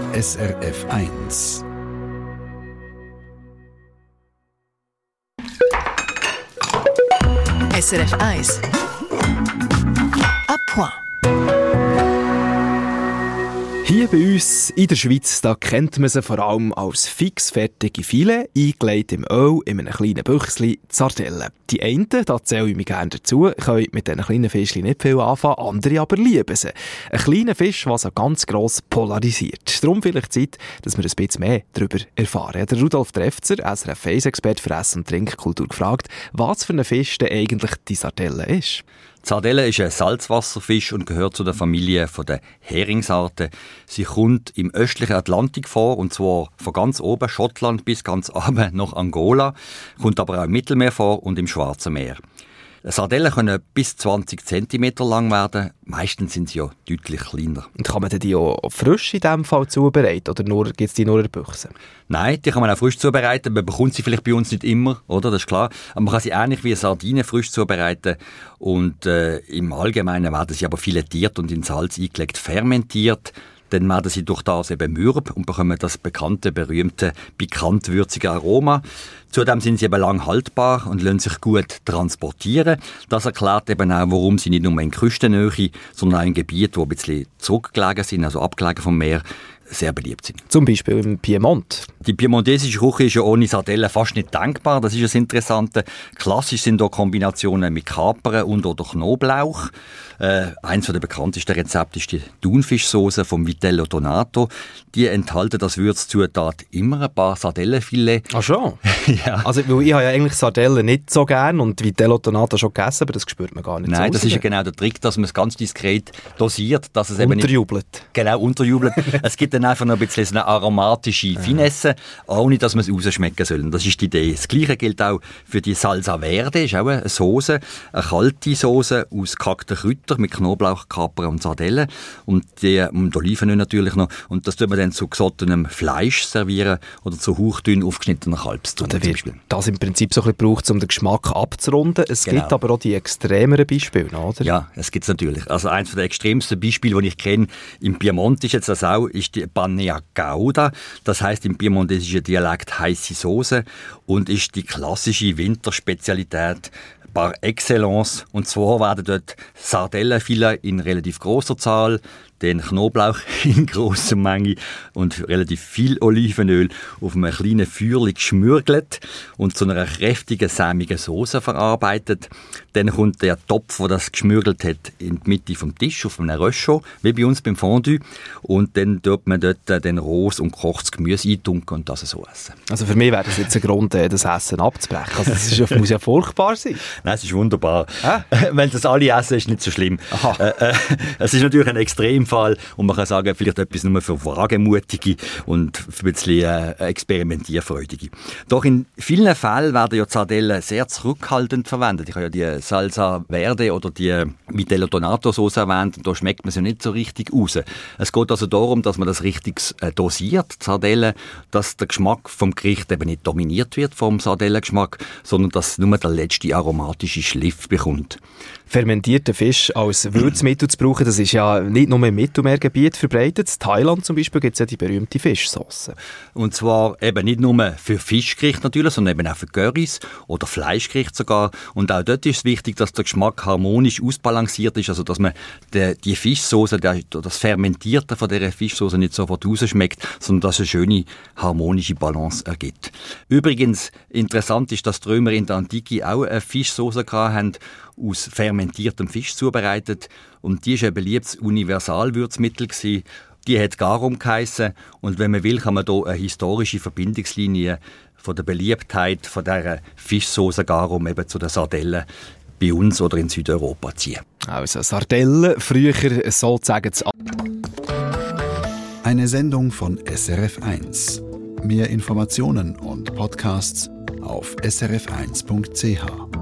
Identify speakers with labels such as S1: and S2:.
S1: SRF 1.
S2: SRF 1. À point.
S3: Hier bei uns in der Schweiz, da kennt man sie vor allem als fixfertige Filet, eingelegt im Öl, in einem kleinen Büchsli, die Sardellen. Die einen, da zähle ich mich gerne dazu, können mit diesen kleinen Fischchen nicht viel anfangen, andere aber lieben sie. Ein kleiner Fisch, der so ganz gross polarisiert. Darum vielleicht Zeit, dass wir ein bisschen mehr darüber erfahren. Der Rudolf Trefzer, SRF 1-Experte für Essen- und Trinkkultur, gefragt, was für ein Fisch denn eigentlich die Sardelle ist.
S4: Die Sardelle ist ein Salzwasserfisch und gehört zu der Familie der Heringsarten. Sie kommt im östlichen Atlantik vor, und zwar von ganz oben, Schottland, bis ganz unten nach Angola, kommt aber auch im Mittelmeer vor und im Schwarzen Meer. Sardellen können bis 20 cm lang werden, meistens sind sie ja deutlich kleiner.
S3: Und kann man die auch frisch in diesem Fall zubereiten, oder gibt es die nur in der Büchse?
S4: Nein, die kann man auch frisch zubereiten. Man bekommt sie vielleicht bei uns nicht immer, oder? Das ist klar. Aber man kann sie ähnlich wie Sardinen frisch zubereiten. Und im Allgemeinen werden sie aber filetiert und in Salz eingelegt, fermentiert. Dann werden sie durch das eben mürb und bekommen das bekannte, berühmte, pikant-würzige Aroma. Zudem sind sie eben lang haltbar und lassen sich gut transportieren. Das erklärt eben auch, warum sie nicht nur in Küstennähe, sondern auch in Gebieten, die ein bisschen zurückgelegen sind, also abgelegen vom Meer, sehr beliebt sind.
S3: Zum Beispiel im Piemont.
S4: Die piemontesische Küche ist ja ohne Sardellen fast nicht denkbar. Das ist das Interessante. Klassisch sind hier Kombinationen mit Kapern und oder Knoblauch. Eins der bekanntesten Rezepte ist die Thunfischsoße vom Vitello Donato. Die enthalten als Würzzutat immer ein paar Sardellenfilet.
S3: Ach schon?
S4: Ja.
S3: Also, weil ich habe ja eigentlich Sardellen nicht so gern und Vitello Donato schon gegessen, aber das spürt man gar nicht.
S4: Nein,
S3: so
S4: das ist ja genau der Trick, dass man es ganz diskret dosiert, dass es eben
S3: unterjubelt.
S4: Genau, unterjubelt. Es gibt dann einfach noch ein bisschen eine aromatische Finesse, ohne dass man es rausschmecken soll. Das ist die Idee. Das Gleiche gilt auch für die Salsa Verde, ist auch eine Soße, eine kalte Soße aus gehackten Kräutern mit Knoblauch, Kapern und Sardellen und Olivenöl natürlich noch. Und das tut man dann zu gesottenem Fleisch servieren oder zu hauchdünn aufgeschnittener Kalbszunge zum Beispiel.
S3: Das im Prinzip so ein bisschen gebraucht, um den Geschmack abzurunden. Es gibt aber auch die extremeren Beispiele, oder?
S4: Ja, es gibt es natürlich. Also eines der extremsten Beispiele, die ich kenne, im Piemont ist jetzt das auch, ist die Pannea Gauda. Das heisst im piemontesischen Dialekt heisse Soße und ist die klassische Winterspezialität par excellence. Und zwar werden dort Sardellenfilet in relativ grosser Zahl, den Knoblauch in grosser Menge und relativ viel Olivenöl auf einem kleinen Feuerchen geschmürgelt und zu einer kräftigen, sämigen Soße verarbeitet. Dann kommt der Topf, der das geschmürgelt hat, in die Mitte vom Tisch auf einem Röschel, wie bei uns beim Fondue. Und dann tut man dort den rohes und gekochtes Gemüse eintunken und das so essen.
S3: Also für mich wäre das jetzt ein Grund, das Essen abzubrechen. Also das muss ja furchtbar sein.
S4: Nein, es ist wunderbar. Wenn das alle essen, ist nicht so schlimm. Es ist natürlich ein Extremfall und man kann sagen, vielleicht etwas nur für Wagemutige und für ein bisschen Experimentierfreudige. Doch in vielen Fällen werden ja die Sardellen sehr zurückhaltend verwendet. Ich habe ja die Salsa Verde oder die Vitello Donato Sauce erwähnt und da schmeckt man sie nicht so richtig raus. Es geht also darum, dass man das richtig dosiert, die Sardellen, dass der Geschmack vom Gericht eben nicht dominiert wird vom Sardellengeschmack, sondern dass nur der letzte aromatische Schliff bekommt.
S3: Fermentierten Fisch als Würzmittel zu brauchen, das ist ja nicht nur im Mittelmeergebiet verbreitet. In Thailand zum Beispiel gibt es ja die berühmte Fischsauce.
S4: Und zwar eben nicht nur für Fischgerichte natürlich, sondern eben auch für Currys oder Fleischgerichte sogar. Und auch dort ist es wichtig, dass der Geschmack harmonisch ausbalanciert ist, also dass man die Fischsauce, das Fermentierte von dieser Fischsauce nicht sofort rausschmeckt, sondern dass es eine schöne harmonische Balance ergibt. Übrigens, interessant ist, dass die Römer in der Antike auch eine Fischsauce hatten, aus fermentiertem Fisch zubereitet. Und die war ein beliebtes Universalwürzmittel gewesen. Die hat Garum geheissen. Und wenn man will, kann man hier eine historische Verbindungslinie von der Beliebtheit von dieser Fischsauce Garum eben zu den Sardellen bei uns oder in Südeuropa ziehen.
S3: Also Sardellen, früher sozusagen das...
S1: Eine Sendung von SRF 1. Mehr Informationen und Podcasts auf srf1.ch.